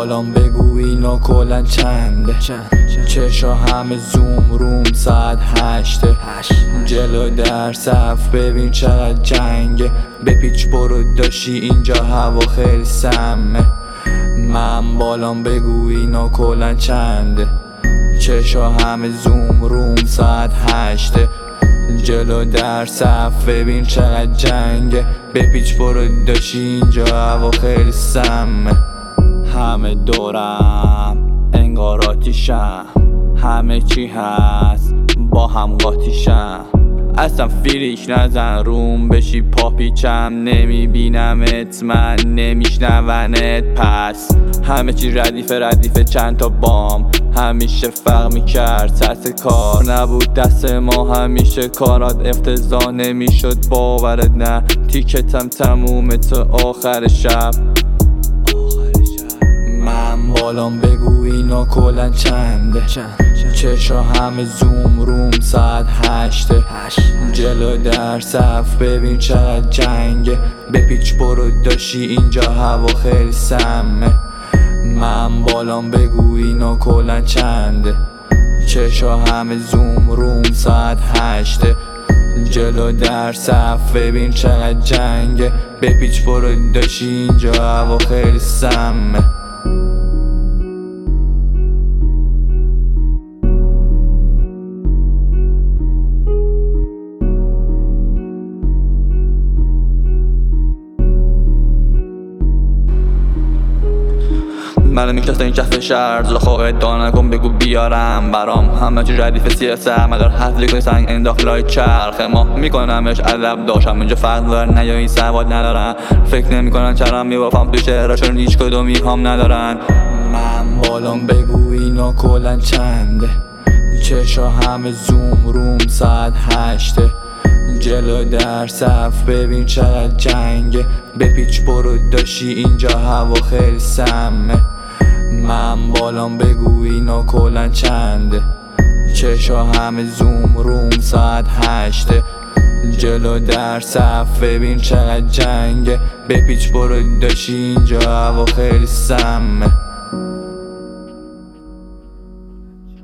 بالام بگو اینا کلن چنده چشا همه زوم روم ساعت 8 جلو در صف ببین چقدر جنگه بپیچ برو داشی اینجا هوا خیلی سمه من بالام بگو اینا کلن چنده چشا همه زوم روم ساعت 8 جلو در صف ببین چقدر جنگه بپیچ برو داشی اینجا هوا خیلی سمه همه دورم انگار آتیشم همه چی هست با هم قاطیشم اصلا فیلیک نزن روم بشی پاپیچم نمیبینمت من نمیشنونت پس همه چی ردیفه چند تا بام همیشه فرق میکرد سطح کار نبود دست ما همیشه کارات افتضاح نمیشد باورت نه تیکتم تمومه تا آخر شب من بالام بگو اینا کلن چنده چشا همه زوم روم ساعت 8 جلو در صف ببین چقدر جنگه بپیچ برو داشی اینجا هوا خیلی سمه من بالام بگو اینا کلن چنده چشا همه زوم روم ساعت 8 جلو در صف ببین چقدر جنگه بپیچ برو داشی اینجا هوا خیلی سمه منو میکسته این کف شهر زل خواه ادعا نکن بگو بیارم برام همه چی ردیف سیاسه مدار حفلی کنی سنگ انداخت لای چرخ ما میکنمش ادب داشتم اینجا فرق دارن نه یا این سواد ندارن فکر نمیکنن چرم میبافم تو شهرشون هیچ کدومی هم ندارن من بالام بگو اینا کلن چنده چشا همه زوم روم ساعت 8 جلو در صف ببین چقدر جنگه بپیچ برو داشی اینجا هوا خیلی سمه من بالام بگو اینا کلن چنده چشا همه زوم روم ساعت 8 جلو در صف ببین چقدر جنگه بپیچ برو داشی اینجا هوا خیلی سمه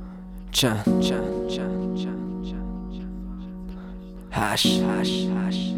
چند هش